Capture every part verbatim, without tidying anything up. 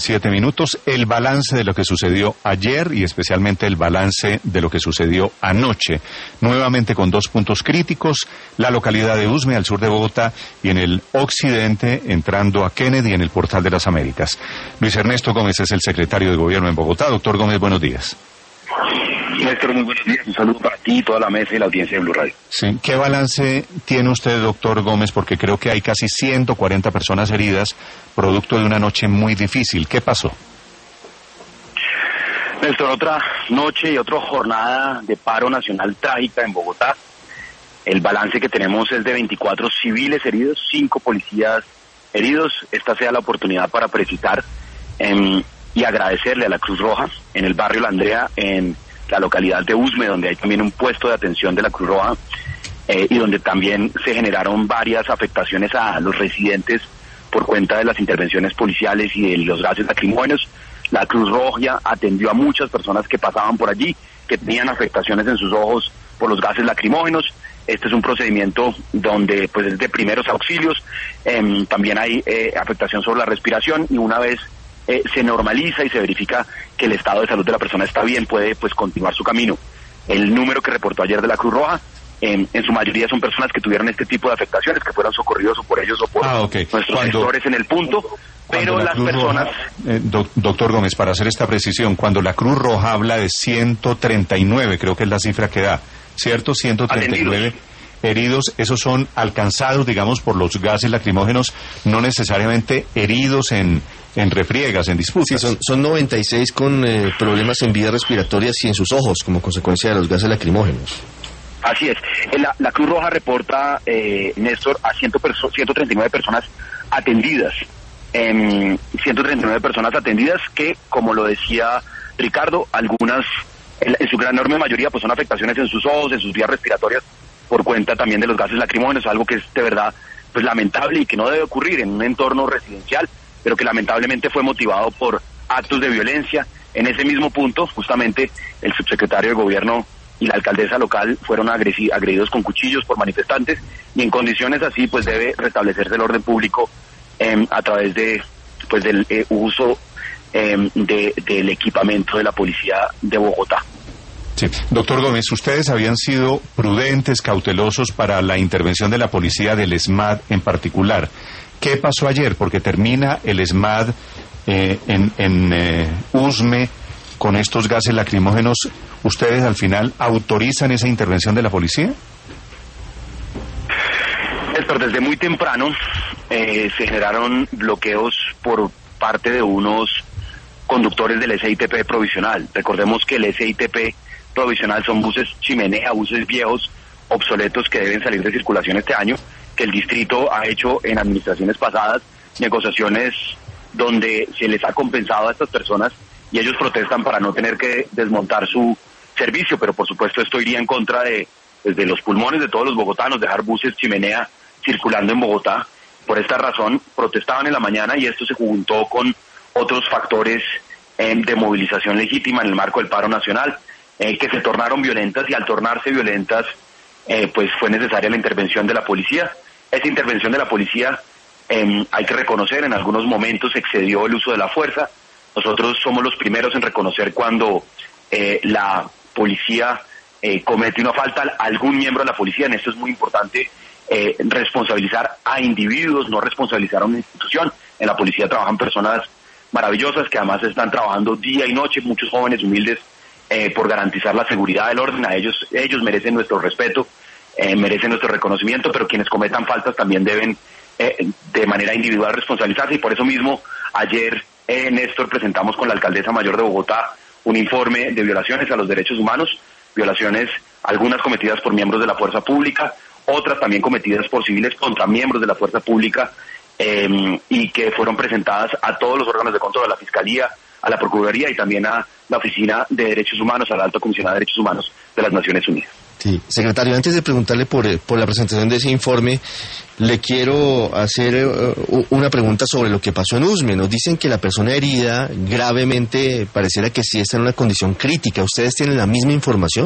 Siete minutos, el balance de lo que sucedió ayer y especialmente el balance de lo que sucedió anoche. Nuevamente con dos puntos críticos, la localidad de Usme, al sur de Bogotá, y en el occidente, entrando a Kennedy, en el Portal de las Américas. Luis Ernesto Gómez es el secretario de Gobierno en Bogotá. Doctor Gómez, buenos días. Néstor, muy buenos días. Un saludo para ti, toda la mesa y la audiencia de Blue Radio. Sí. ¿Qué balance tiene usted, doctor Gómez? Porque creo que hay casi ciento cuarenta personas heridas, producto de una noche muy difícil. ¿Qué pasó? Néstor, otra noche y otra jornada de paro nacional trágica en Bogotá. El balance que tenemos es de veinticuatro civiles heridos, cinco policías heridos. Esta sea la oportunidad para precisar eh, y agradecerle a la Cruz Roja en el barrio La Andrea, en la localidad de Usme, donde hay también un puesto de atención de la Cruz Roja eh, y donde también se generaron varias afectaciones a los residentes por cuenta de las intervenciones policiales y de los gases lacrimógenos. La Cruz Roja atendió a muchas personas que pasaban por allí, que tenían afectaciones en sus ojos por los gases lacrimógenos. Este es un procedimiento donde pues es de primeros auxilios, eh, también hay eh, afectación sobre la respiración, y una vez Eh, se normaliza y se verifica que el estado de salud de la persona está bien, puede pues continuar su camino. El número que reportó ayer de la Cruz Roja, eh, en su mayoría son personas que tuvieron este tipo de afectaciones, que fueron socorridos o por ellos o por ah, okay. nuestros Cuando, gestores en el punto, pero las Cruz personas... Roja, eh, doc, doctor Gómez, para hacer esta precisión, cuando la Cruz Roja habla de ciento treinta y nueve, creo que es la cifra que da, ¿cierto? ciento treinta y nueve Atendidos. Heridos, esos son alcanzados, digamos, por los gases lacrimógenos, no necesariamente heridos en, en refriegas, en disputas. Sí, son, son noventa y seis con eh, problemas en vías respiratorias y en sus ojos como consecuencia de los gases lacrimógenos. Así es. La, la Cruz Roja reporta, eh, Néstor, a ciento treinta y nueve personas atendidas. Eh, ciento treinta y nueve personas atendidas que, como lo decía Ricardo, algunas, en, en su gran enorme mayoría, pues son afectaciones en sus ojos, en sus vías respiratorias, por cuenta también de los gases lacrimógenos, algo que es de verdad pues lamentable y que no debe ocurrir en un entorno residencial, pero que lamentablemente fue motivado por actos de violencia. En ese mismo punto, justamente, el subsecretario de Gobierno y la alcaldesa local fueron agredidos con cuchillos por manifestantes, y en condiciones así pues debe restablecerse el orden público eh, a través de pues del eh, uso eh, de, del equipamiento de la policía de Bogotá. Sí. Doctor Gómez, ustedes habían sido prudentes, cautelosos para la intervención de la policía del ESMAD en particular. ¿Qué pasó ayer? Porque termina el ESMAD eh, en, en eh, Usme con estos gases lacrimógenos. ¿Ustedes al final autorizan esa intervención de la policía? Néstor, desde muy temprano eh, se generaron bloqueos por parte de unos conductores del S I T P provisional. Recordemos que el S I T P provisional son buses chimenea, buses viejos, obsoletos, que deben salir de circulación este año, que el distrito ha hecho en administraciones pasadas negociaciones donde se les ha compensado a estas personas y ellos protestan para no tener que desmontar su servicio, pero por supuesto esto iría en contra de, pues, de los pulmones de todos los bogotanos, dejar buses chimenea circulando en Bogotá. Por esta razón protestaban en la mañana, y esto se juntó con otros factores eh, de movilización legítima en el marco del paro nacional, Eh, que se tornaron violentas, y al tornarse violentas eh, pues fue necesaria la intervención de la policía. Esa intervención de la policía, eh, hay que reconocer, en algunos momentos excedió el uso de la fuerza. Nosotros somos los primeros en reconocer cuando eh, la policía eh, comete una falta a algún miembro de la policía. En esto es muy importante eh, responsabilizar a individuos, no responsabilizar a una institución. En la policía trabajan personas maravillosas que además están trabajando día y noche, muchos jóvenes humildes, Eh, por garantizar la seguridad del orden. A ellos ellos merecen nuestro respeto, eh, merecen nuestro reconocimiento, pero quienes cometan faltas también deben eh, de manera individual responsabilizarse, y por eso mismo ayer, eh, Néstor, presentamos con la alcaldesa mayor de Bogotá un informe de violaciones a los derechos humanos, violaciones algunas cometidas por miembros de la fuerza pública, otras también cometidas por civiles contra miembros de la fuerza pública, eh, y que fueron presentadas a todos los órganos de control, a la Fiscalía, a la Procuraduría y también a la Oficina de Derechos Humanos, a la Alta Comisionada de Derechos Humanos de las Naciones Unidas. Sí, secretario, antes de preguntarle por, por la presentación de ese informe, le quiero hacer uh, una pregunta sobre lo que pasó en Usme. Nos dicen que la persona herida gravemente pareciera que sí está en una condición crítica. ¿Ustedes tienen la misma información?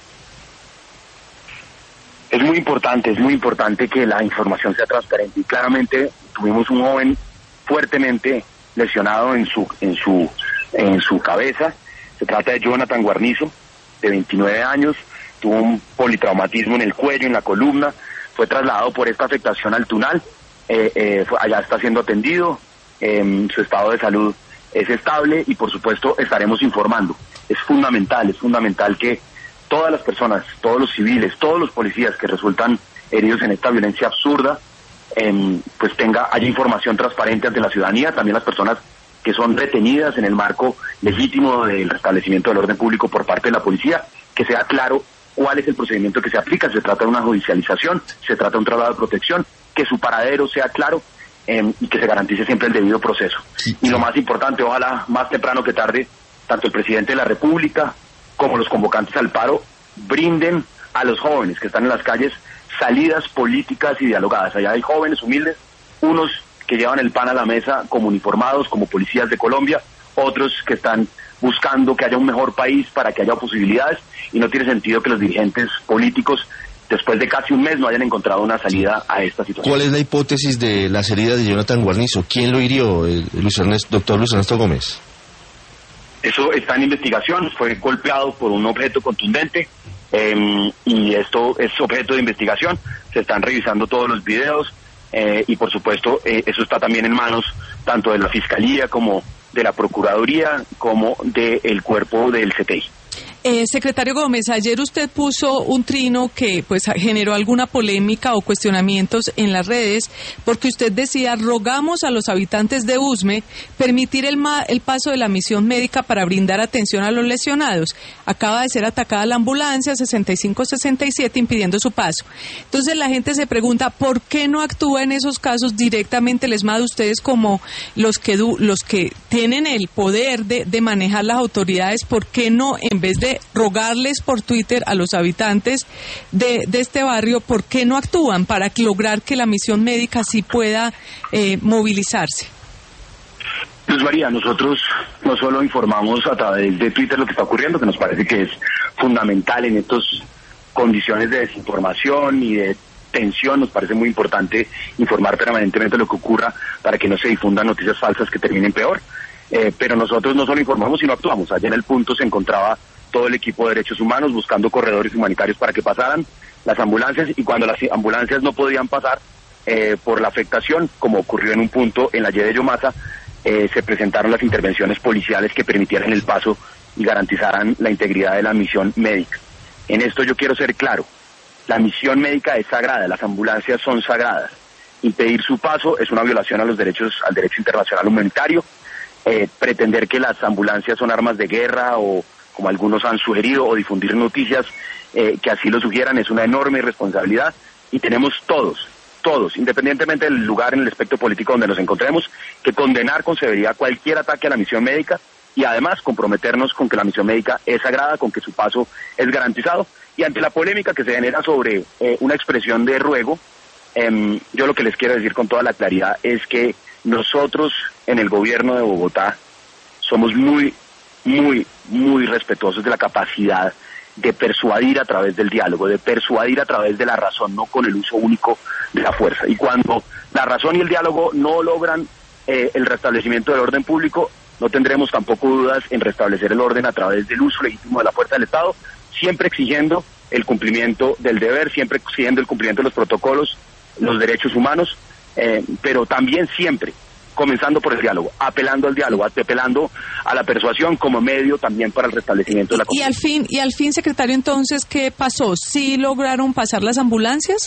Es muy importante, es muy importante que la información sea transparente, y claramente tuvimos un joven fuertemente lesionado en su en su en su cabeza. Se trata de Jonathan Guarnizo, de veintinueve años, tuvo un politraumatismo en el cuello, en la columna, fue trasladado por esta afectación al Tunal, eh, eh, fue, allá está siendo atendido, eh, su estado de salud es estable y por supuesto estaremos informando. Es fundamental, es fundamental que todas las personas, todos los civiles, todos los policías que resultan heridos en esta violencia absurda, eh, pues tenga, haya información transparente ante la ciudadanía, también las personas que son retenidas en el marco legítimo del restablecimiento del orden público por parte de la policía, que sea claro cuál es el procedimiento que se aplica, se trata de una judicialización, se trata de un traslado de protección, que su paradero sea claro eh, y que se garantice siempre el debido proceso. Y lo más importante, ojalá más temprano que tarde, tanto el presidente de la República como los convocantes al paro brinden a los jóvenes que están en las calles salidas políticas y dialogadas. Allá hay jóvenes humildes, unos que llevan el pan a la mesa como uniformados, como policías de Colombia, otros que están buscando que haya un mejor país para que haya posibilidades, y no tiene sentido que los dirigentes políticos después de casi un mes no hayan encontrado una salida a esta situación. ¿Cuál es la hipótesis de las heridas de Jonathan Guarnizo? ¿Quién lo hirió, el Luis Ernesto, doctor Luis Ernesto Gómez? Eso está en investigación, fue golpeado por un objeto contundente eh, y esto es objeto de investigación, se están revisando todos los videos eh, y por supuesto eh, eso está también en manos tanto de la Fiscalía como de la Procuraduría como del cuerpo del C T I. Eh, secretario Gómez, ayer usted puso un trino que pues generó alguna polémica o cuestionamientos en las redes, porque usted decía: rogamos a los habitantes de Usme permitir el, ma el paso de la misión médica para brindar atención a los lesionados. Acaba de ser atacada la ambulancia sesenta y cinco sesenta y siete impidiendo su paso. Entonces la gente se pregunta, ¿por qué no actúa en esos casos directamente el ESMAD? Ustedes como los que, los que tienen el poder de, de manejar las autoridades, ¿por qué no, en vez de rogarles por Twitter a los habitantes de, de este barrio, por qué no actúan para lograr que la misión médica sí pueda eh, movilizarse? Luz María, nosotros no solo informamos a través de Twitter lo que está ocurriendo, que nos parece que es fundamental en estas condiciones de desinformación y de tensión, nos parece muy importante informar permanentemente lo que ocurra para que no se difundan noticias falsas que terminen peor, eh, pero nosotros no solo informamos sino actuamos. Allá en el punto se encontraba todo el equipo de derechos humanos buscando corredores humanitarios para que pasaran las ambulancias, y cuando las ambulancias no podían pasar eh, por la afectación, como ocurrió en un punto en la Y de Yomasa, eh, se presentaron las intervenciones policiales que permitieran el paso y garantizaran la integridad de la misión médica. En esto yo quiero ser claro, la misión médica es sagrada, las ambulancias son sagradas. Impedir su paso es una violación a los derechos, al derecho internacional humanitario. Eh, pretender que las ambulancias son armas de guerra o, como algunos han sugerido, o difundir noticias eh, que así lo sugieran, es una enorme irresponsabilidad, y tenemos todos, todos, independientemente del lugar en el espectro político donde nos encontremos, que condenar con severidad cualquier ataque a la misión médica y además comprometernos con que la misión médica es sagrada, con que su paso es garantizado. Y ante la polémica que se genera sobre eh, una expresión de ruego, eh, yo lo que les quiero decir con toda la claridad es que nosotros en el gobierno de Bogotá somos muy muy, muy respetuosos de la capacidad de persuadir a través del diálogo, de persuadir a través de la razón, no con el uso único de la fuerza. Y cuando la razón y el diálogo no logran eh, el restablecimiento del orden público, no tendremos tampoco dudas en restablecer el orden a través del uso legítimo de la fuerza del Estado, siempre exigiendo el cumplimiento del deber, siempre exigiendo el cumplimiento de los protocolos, los derechos humanos, eh, pero también siempre comenzando por el diálogo, apelando al diálogo, apelando a la persuasión como medio también para el restablecimiento de la comunidad. Y al fin, y al fin, secretario, entonces, ¿qué pasó? ¿Sí lograron pasar las ambulancias?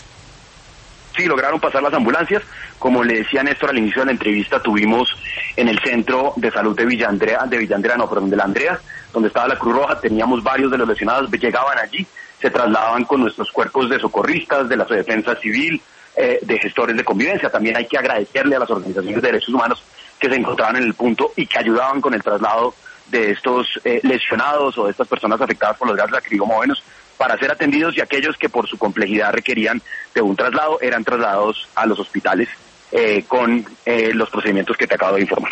Sí, lograron pasar las ambulancias. Como le decía Néstor al inicio de la entrevista, tuvimos en el centro de salud de Villa Andrea, de Villa Andrea, no, perdón, de la Andrea, donde estaba la Cruz Roja, teníamos varios de los lesionados, llegaban allí, se trasladaban con nuestros cuerpos de socorristas, de la defensa civil, Eh, de gestores de convivencia. También hay que agradecerle a las organizaciones de derechos humanos que se encontraban en el punto y que ayudaban con el traslado de estos eh, lesionados o de estas personas afectadas por los gases lacrimógenos para ser atendidos, y aquellos que por su complejidad requerían de un traslado eran trasladados a los hospitales eh, con eh, los procedimientos que te acabo de informar.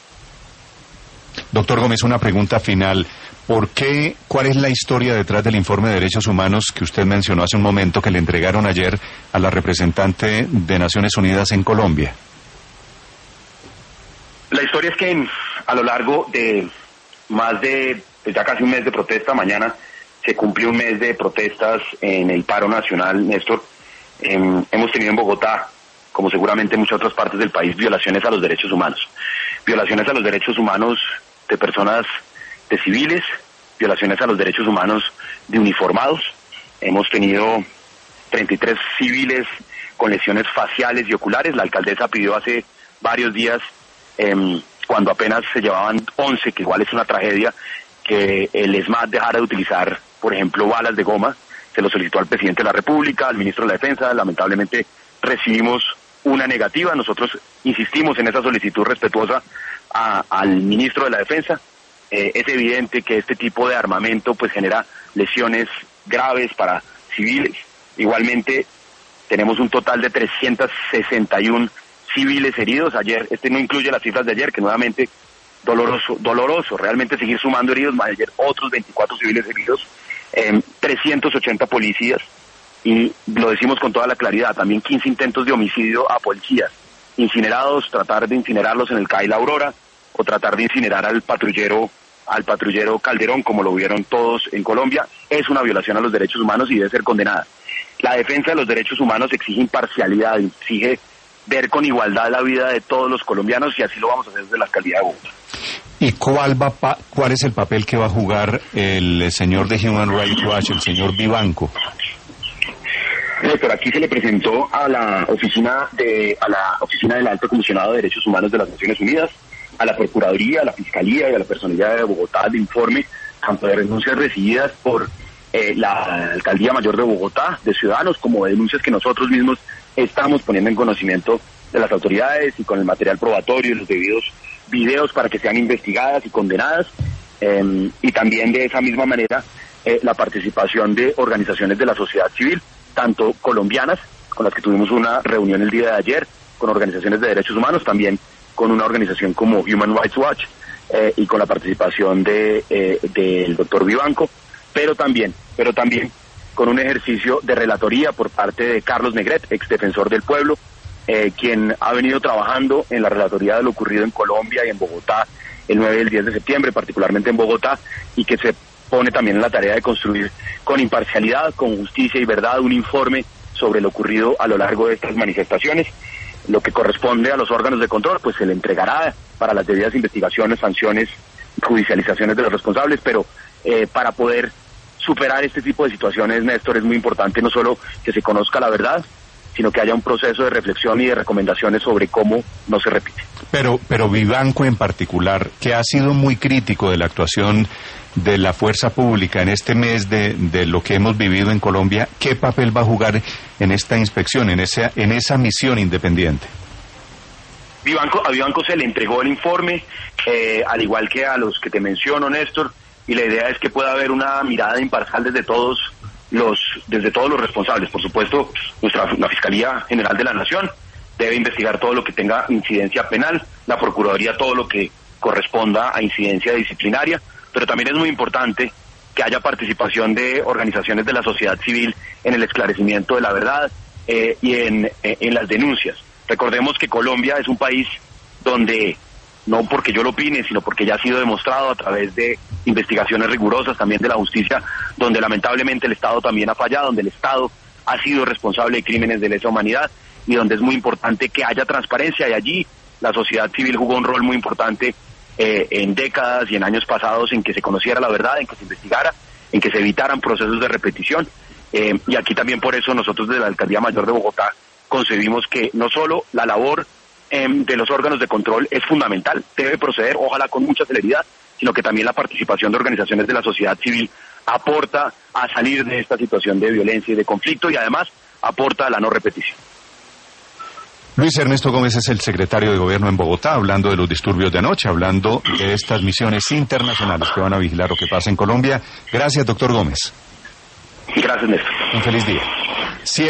Doctor Gómez, una pregunta final. ¿Por qué, cuál es la historia detrás del informe de derechos humanos que usted mencionó hace un momento, que le entregaron ayer a la representante de Naciones Unidas en Colombia? La historia es que en, a lo largo de más de pues ya casi un mes de protesta, mañana se cumple un mes de protestas en el paro nacional, Néstor. Eh, hemos tenido en Bogotá, como seguramente en muchas otras partes del país, violaciones a los derechos humanos. Violaciones a los derechos humanos de personas, de civiles, violaciones a los derechos humanos de uniformados. Hemos tenido treinta y tres civiles con lesiones faciales y oculares. La alcaldesa pidió hace varios días, eh, cuando apenas se llevaban once, que igual es una tragedia, que el ESMAD dejara de utilizar, por ejemplo, balas de goma. Se lo solicitó al presidente de la República, al ministro de la Defensa. Lamentablemente recibimos una negativa. Nosotros insistimos en esa solicitud respetuosa a, al ministro de la Defensa. Eh, es evidente que este tipo de armamento pues genera lesiones graves para civiles. Igualmente tenemos un total de trescientos sesenta y uno civiles heridos. Ayer, este no incluye las cifras de ayer, que nuevamente doloroso, doloroso, realmente seguir sumando heridos. Ayer otros veinticuatro civiles heridos, eh, trescientos ochenta policías, y lo decimos con toda la claridad, también quince intentos de homicidio a policías, incinerados, tratar de incinerarlos en el C A I La Aurora, o tratar de incinerar al patrullero, al patrullero Calderón, como lo vieron todos en Colombia. Es una violación a los derechos humanos y debe ser condenada. La defensa de los derechos humanos exige imparcialidad, exige ver con igualdad la vida de todos los colombianos, y así lo vamos a hacer desde la alcaldía de Bogotá. ¿Y cuál va pa cuál es el papel que va a jugar el señor de Human Rights Watch, el señor Vivanco? Pero aquí se le presentó a la oficina de a la oficina del Alto Comisionado de Derechos Humanos de las Naciones Unidas, a la Procuraduría, a la Fiscalía y a la Personalidad de Bogotá el informe tanto de denuncias recibidas por eh, la Alcaldía Mayor de Bogotá, de ciudadanos, como de denuncias que nosotros mismos estamos poniendo en conocimiento de las autoridades, y con el material probatorio y los debidos videos para que sean investigadas y condenadas, eh, y también de esa misma manera eh, la participación de organizaciones de la sociedad civil, tanto colombianas, con las que tuvimos una reunión el día de ayer, con organizaciones de derechos humanos, también con una organización como Human Rights Watch, eh, y con la participación de eh, del doctor Vivanco, pero también, pero también con un ejercicio de relatoría por parte de Carlos Negret, ex defensor del pueblo, eh, quien ha venido trabajando en la relatoría de lo ocurrido en Colombia y en Bogotá el nueve y el diez de septiembre, particularmente en Bogotá, y que se pone también en la tarea de construir con imparcialidad, con justicia y verdad un informe sobre lo ocurrido a lo largo de estas manifestaciones. Lo que corresponde a los órganos de control, pues se le entregará para las debidas investigaciones, sanciones, judicializaciones de los responsables, pero eh, para poder superar este tipo de situaciones, Néstor, es muy importante no solo que se conozca la verdad, sino que haya un proceso de reflexión y de recomendaciones sobre cómo no se repite. Pero, pero Vivanco en particular, que ha sido muy crítico de la actuación de la fuerza pública en este mes de, de lo que hemos vivido en Colombia, ¿qué papel va a jugar en esta inspección, en esa, en esa misión independiente? Vivanco, a Vivanco se le entregó el informe, eh, al igual que a los que te menciono, Néstor, y la idea es que pueda haber una mirada imparcial desde todos los desde todos los responsables. Por supuesto, nuestra la Fiscalía General de la Nación debe investigar todo lo que tenga incidencia penal, la Procuraduría todo lo que corresponda a incidencia disciplinaria, pero también es muy importante que haya participación de organizaciones de la sociedad civil en el esclarecimiento de la verdad eh, y en, eh, en las denuncias. Recordemos que Colombia es un país donde, no porque yo lo opine, sino porque ya ha sido demostrado a través de investigaciones rigurosas también de la justicia, donde lamentablemente el Estado también ha fallado, donde el Estado ha sido responsable de crímenes de lesa humanidad, y donde es muy importante que haya transparencia, y allí la sociedad civil jugó un rol muy importante eh, en décadas y en años pasados en que se conociera la verdad, en que se investigara, en que se evitaran procesos de repetición, eh, y aquí también por eso nosotros desde la Alcaldía Mayor de Bogotá concebimos que no solo la labor eh, de los órganos de control es fundamental, debe proceder, ojalá con mucha celeridad, sino que también la participación de organizaciones de la sociedad civil aporta a salir de esta situación de violencia y de conflicto, y además aporta a la no repetición. Luis Ernesto Gómez es el secretario de Gobierno en Bogotá, hablando de los disturbios de anoche, hablando de estas misiones internacionales que van a vigilar lo que pasa en Colombia. Gracias, doctor Gómez. Gracias, Néstor. Un feliz día.